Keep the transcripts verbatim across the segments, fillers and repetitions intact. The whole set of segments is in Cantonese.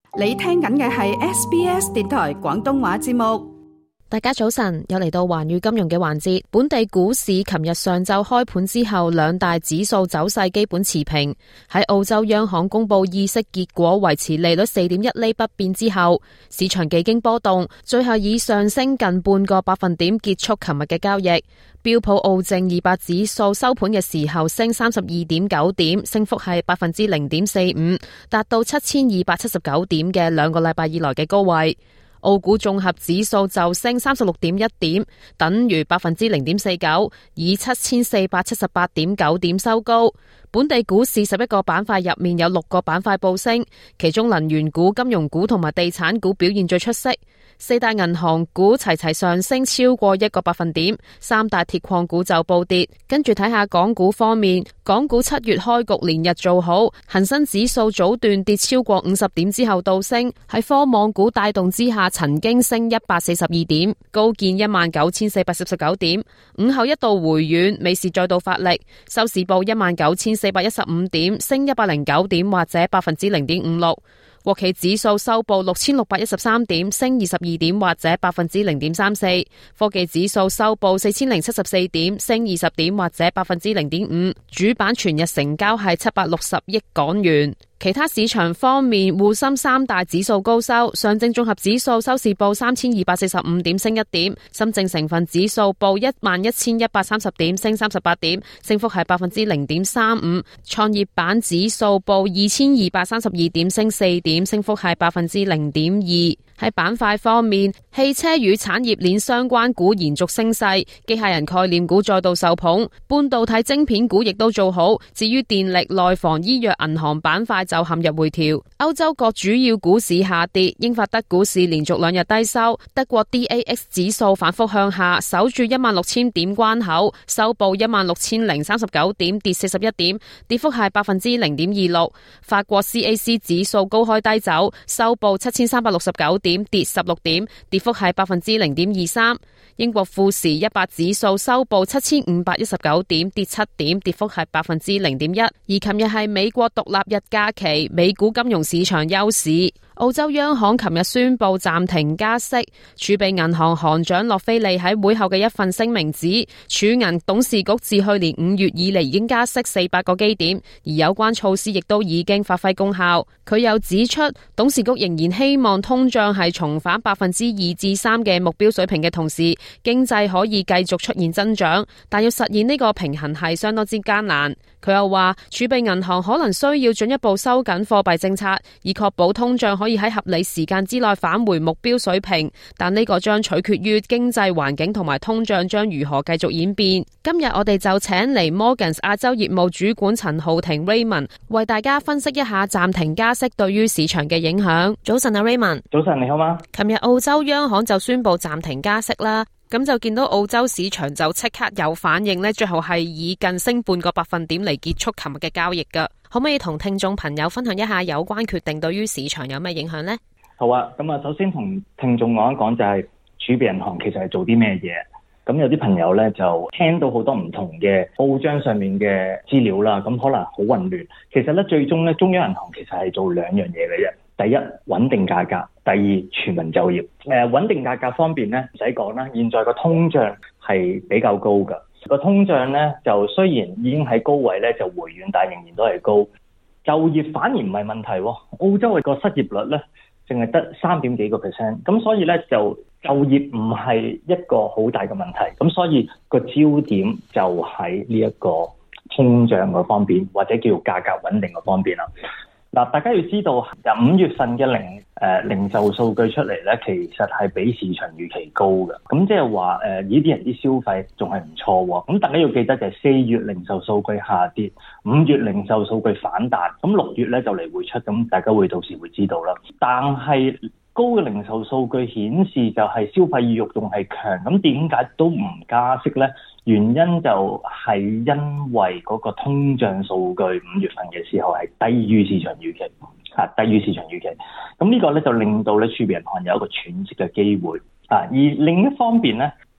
你聽緊嘅係 S B S 電台廣東話節目。 大家早晨，又嚟到環宇金融嘅環節。本地股市琴日上晝開盤之後，兩大指數走勢基本持平。喺澳洲央行公布議息結果，維持利率四點一厘不變之後，市場幾經波動，最後以上升近半個百分點結束琴日嘅交易。標普澳正二百指數收盤嘅時候升三十二點九點，升幅係百分之零點四五，達到七千二百七十九點嘅兩個禮拜以來嘅高位。澳股綜合指數就升三十六點一點，等於百分之零點四九，以七千四百七十八點九點收高。本地股市十一個板塊入面有六個板塊報升，其中能源股、金融股同埋地產股表現最出色。四大銀行股齊齊上升超過一個百分點，三大鐵礦股就暴跌。跟住睇下港股方面，港股七月開局連日做好，恒生指數早段跌超過五十點之後倒升，喺科網股帶動之下，曾經升一百四十二點，高見一萬九千四百四十九點。午後一度回軟，尾市再度發力，收市報一萬九千四百一十五點，升一百零九點或者百分之零點五六。國企指數收報六千六百一十三點，升二十二點或者百分之零點三四。科技指數收報四千零七十四點，升二十點或者百分之零點五。主板全日成交係七百六十億港元。其他市場方面，滬深三大指數高收，上證綜合指數收市報三千二百四十五點，升一點；深證成分指數報一萬一千一百三十點，升三十八點，升幅係百分之零點三五。創業板指數報二千二百三十二點，升四點，升幅係百分之零點二。喺板塊方面，汽車與產業鏈相關股延續升勢，機械人概念股再度受捧，半導體晶片股亦都做好。至於電力、內房、醫藥、銀行板塊就陷入回調。歐洲各主要股市下跌，英法德股市連續兩日低收，德國 D A X 指數反覆向下，守住一萬六千點關口，收報一萬六千零三十九點，跌四十一點，跌幅係百分之零點二六。法國 C A C 指數高開低走，收報七千三百六十九點。點跌十六點，跌幅係百分之零點二三。英國富時一百指數收報七千五百一十九點，跌七點，跌幅係百分之零點一。而琴日係美國獨立日假期，美股金融市場休市。澳洲央行琴日宣布暫停加息，儲備銀行行長洛菲利喺會後嘅一份聲明指，儲銀董事局自去年五月以嚟已經加息四百個基點，而有關措施亦都已經發揮功效。佢又指出，董事局仍然希望通脹係重返百分之二至三嘅目標水平嘅同時，經濟可以繼續出現增長，但要實現呢個平衡係相當之艱難。佢又話，儲備銀行可能需要進一步收緊貨幣政策，以確保通脹可以喺合理時間之內返回目標水平，但呢個將取決於經濟環境同埋通脹將如何繼續演變。今日我哋就請嚟 Morgans 亞洲業務主管陳浩庭 Raymond 為大家分析一下暫停加息對於市場嘅影響。早晨啊 Raymond。 早晨，你好嗎？ 琴日澳洲央行就宣布暫停加息啦。咁就見到澳洲市場就即刻有反應呢，最後係以近升半個百分點嚟結束琴日嘅交易噶。可唔可以同聽眾朋友分享一下有關決定對於市場有咩影響呢？ 好啊，咁啊，首先同聽眾講一講就係儲備銀行其實係做啲咩嘢。咁有啲朋友咧就聽到好多唔同嘅報章上面嘅資料啦，咁可能好混亂。其實咧最終咧中央銀行其實係做兩樣嘢嘅啫。第一，穩定價格；第二，全民就業。誒、呃，穩定價格方面咧唔使講啦，現在個通脹係比較高㗎。個通脹咧就雖然已經喺高位咧就回軟，但係仍然都係高。就業反而唔係問題喎，澳洲嘅個失業率咧淨係得三點幾個 percent， 咁所以咧就就業唔係一個好大嘅問題。咁所以個焦點就喺呢一個通脹嗰方面，或者叫價格穩定嗰方面啦。嗱，大家要知道，由五月份嘅零誒、呃、零售數據出嚟咧，其實係比市場預期高嘅。咁即係話誒，呢啲人啲消費仲係唔錯喎。咁大家要記得就係四月零售數據下跌，五月零售數據反彈，咁六月咧就嚟會出，咁大家會到時會知道啦。但係高嘅零售數據顯示就係消費意欲仲係強，咁點解都唔加息咧？原因就係因為嗰個通脹數據五月份嘅時候係低於市場預期，嚇低於市場預期。咁呢個咧就令到咧儲備銀行有一個喘息嘅機會。啊，而另一方面咧，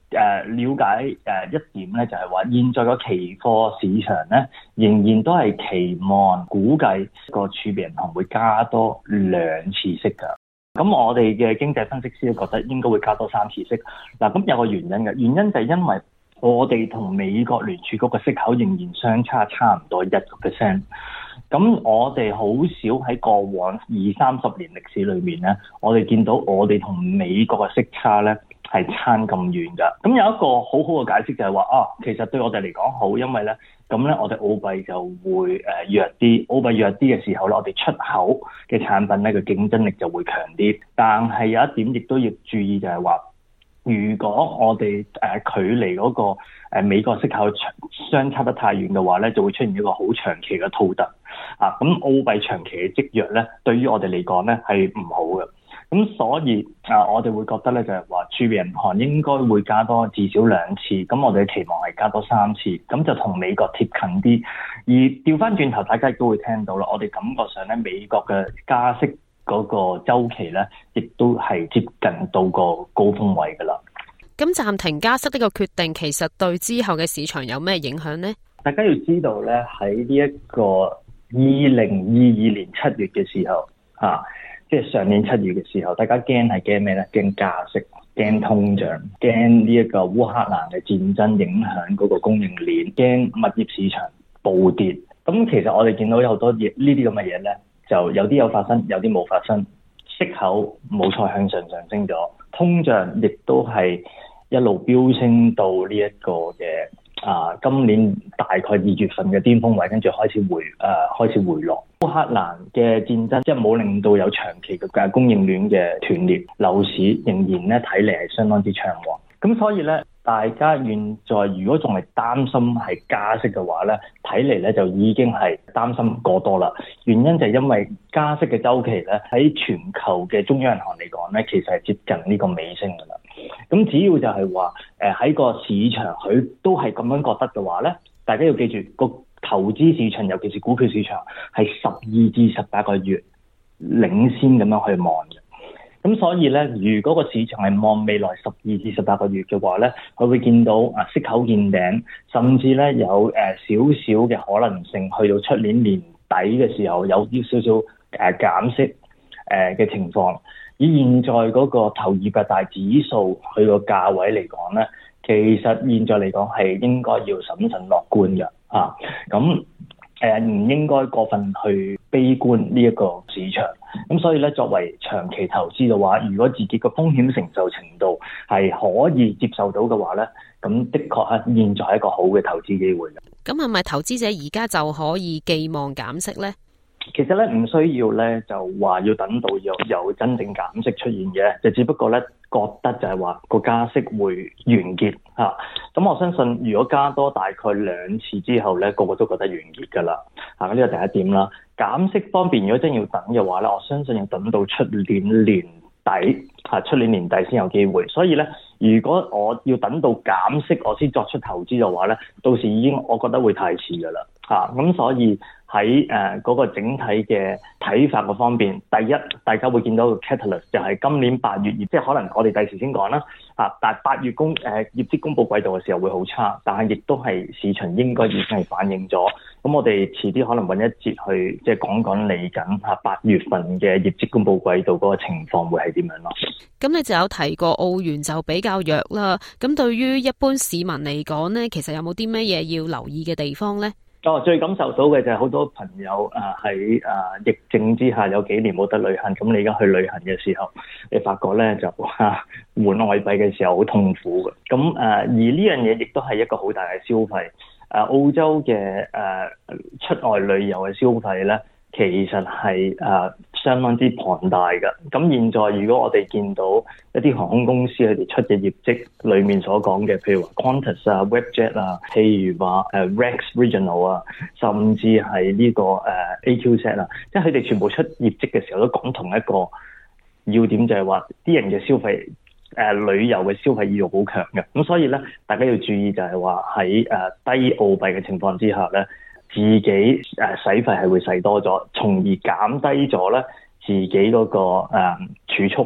誒了解誒一點咧，就係話現在個期貨市場咧，仍然都係期望估計個儲備銀行會加多兩次息㗎。咁我哋嘅經濟分析師都覺得應該會加多三次息。嗱，咁有個原因嘅，原因就係因為我哋同美國聯儲局嘅息口仍然相差差唔多一個 percent。咁我哋好少喺過往二三十年歷史裏面咧，我哋見到我哋同美國嘅息差咧係差咁遠㗎。咁有一個好好嘅解釋就係話啊，其實對我哋嚟講好，因為咧咁咧我哋澳幣就會誒弱啲，澳幣弱啲嘅時候咧，我哋出口嘅產品咧個競爭力就會強啲。但係有一點亦都要注意就係話，如果我哋誒、呃、距離嗰、那個、呃、美國息口相差得太遠嘅話咧，就會出現一個好長期嘅套戥啊。咁澳幣長期嘅積弱咧，對於我哋嚟講咧係唔好嘅。咁所以啊，我哋會覺得咧就係話儲備銀行應該會加多至少兩次。咁我哋嘅期望係加多三次，咁就同美國貼近啲。而調翻轉頭，大家亦都會聽到啦，我哋感覺上咧美國嘅加息嗰個周期咧，亦都係接近到個高峰位噶啦。 咁暫停加息呢個決定，其實對之後嘅市場有咩影響呢？ 大家要知道咧，喺呢一個二零二二年七月嘅時候，嚇、啊，即係上年七月嘅時候，大家驚係驚咩咧？驚加息、驚通脹、驚呢一個烏克蘭嘅戰爭影響嗰個供應鏈、驚物業市場暴跌。咁其實我哋見到有好多嘢，呢啲咁嘅嘢咧。就有啲有發生，有啲冇發生。息口冇錯向上上升咗，通脹亦都係一路飆升到呢一個嘅啊，今年大概二月份嘅巔峰位，跟住開始回誒、呃、開始回落。烏克蘭嘅戰爭即係冇令到有長期嘅供應鏈嘅斷裂，樓市仍然咧睇嚟係相當之暢旺。咁所以咧，大家現在如果仲係擔心係加息嘅話咧，睇嚟咧就已經係擔心過多啦。原因就係因為加息嘅週期咧，喺全球嘅中央銀行嚟講咧，其實係接近呢個尾聲㗎啦。咁只要就係話誒喺個市場佢都係咁樣覺得嘅話咧，大家要記住個投資市場，尤其是股票市場係十二至十八個月領先咁樣去望嘅。咁所以咧，如果個市場係望未來十二至十八個月嘅話咧，佢會見到啊息口見頂，甚至咧有誒少少嘅可能性，去到出年年底嘅時候有啲少少誒減息誒嘅情況。以現在嗰個頭二百大指數佢個價位嚟講咧，其實現在嚟講係應該要審慎樂觀嘅啊。咁誒唔應該過分去悲觀呢一個市場。咁所以咧，作為長期投資嘅話，如果自己個風險承受程度係可以接受到嘅話咧，咁的確係現在係一個好嘅投資機會嘅。 咁係咪投資者而家就可以寄望減息咧？ 其實咧唔需要咧，就話要等到有有真正減息出現嘅，就只不過咧覺得就係話個加息會完結嚇。咁、啊、我相信如果加多大概兩次之後咧，個個都覺得完結㗎啦。嚇、啊，呢個第一點啦。減息方面，如果真要等嘅話咧，我相信要等到出年年底嚇，出年年底先有機會。所以咧，如果我要等到減息我先作出投資嘅話咧，到時已經我覺得會太遲㗎啦。嚇、啊，咁所以喺誒嗰個整體嘅睇法嘅方面，第一大家會見到個 catalyst 就係今年八月，即係可能我哋第時先講啦。啊，但係八月公誒、呃、業績公佈季度嘅時候會好差，但係亦都係市場應該已經係反映咗。咁我哋遲啲可能揾一節去即係講講嚟緊嚇八月份嘅業績公佈季度嗰個情況會係點樣咯？ 咁你就有提過澳元就比較弱啦。咁對於一般市民嚟講呢，其實有冇啲咩嘢要留意嘅地方呢？ 哦，最感受到嘅就係好多朋友啊喺啊疫症之下有幾年冇得旅行，咁你而家去旅行嘅時候，你發覺咧就啊換外幣嘅時候好痛苦嘅。咁誒、啊、而呢樣嘢亦都係一個好大嘅消費。誒、啊、澳洲嘅誒、啊、出外旅遊嘅消費咧，其實係誒、啊、相當之龐大嘅。咁現在如果我哋見到一啲航空公司佢哋出嘅業績裏面所講嘅，譬如話 Qantas 啊、Webjet 啊，譬如話誒 Rex Regional 啊，甚至係呢、這個誒、呃、A Q Z 啊，即係佢哋全部出業績嘅時候都講同一個要點，就係話啲人嘅消費誒、呃、旅遊嘅消費意欲好強嘅。咁所以咧，大家要注意就係話喺誒低澳幣嘅情況之下咧，自己誒使費係會使多咗，從而減低咗咧自己嗰、那個誒、呃、儲蓄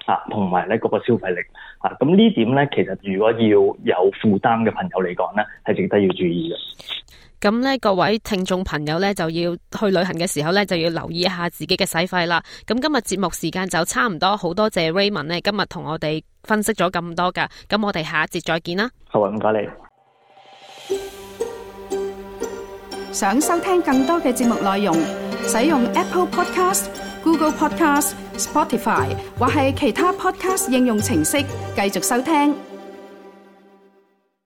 啊，同埋咧嗰個消費力啊。咁呢點咧，其實如果要有負擔嘅朋友嚟講咧，係值得要注意嘅。 咁咧，各位聽眾朋友咧，就要去旅行嘅時候咧，就要留意一下自己嘅使費啦。咁今日節目時間就差唔多，好多謝 Raymond 咧，今日同我哋分析咗咁多噶。咁我哋下一節再見啦。 好啊，唔該你。 想收聽更多嘅節目內容，使用 Apple Podcast、Google Podcast、Spotify 或係其他 Podcast 應用程式繼續收聽。